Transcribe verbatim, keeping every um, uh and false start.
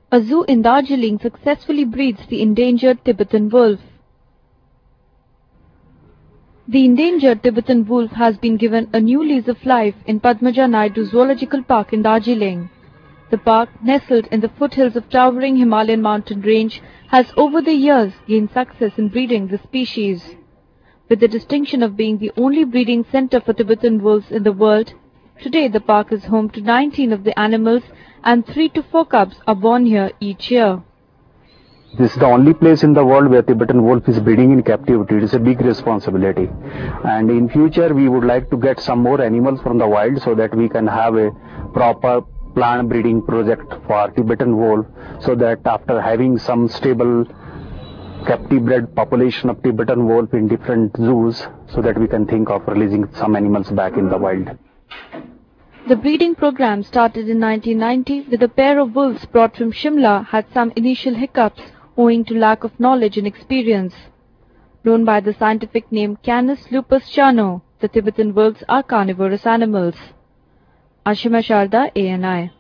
A zoo in Darjeeling successfully breeds the endangered Tibetan wolf. The endangered Tibetan wolf has been given a new lease of life in Padmaja Naidu Zoological Park in Darjeeling. The park, nestled in the foothills of towering Himalayan mountain range, has over the years gained success in breeding the species. With the distinction of being the only breeding center for Tibetan wolves in the world, today the park is home to nineteen of the animals and three to four cubs are born here each year. This is the only place in the world where Tibetan wolf is breeding in captivity. It is a big responsibility. And in future we would like to get some more animals from the wild so that we can have a proper plant breeding project for Tibetan wolf, so that after having some stable captive bred population of Tibetan wolf in different zoos, so that we can think of releasing some animals back in the wild. The breeding program started in nineteen ninety with a pair of wolves brought from Shimla had some initial hiccups owing to lack of knowledge and experience. Known by the scientific name Canis lupus chano, the Tibetan wolves are carnivorous animals. Ashima Sharda, A N I.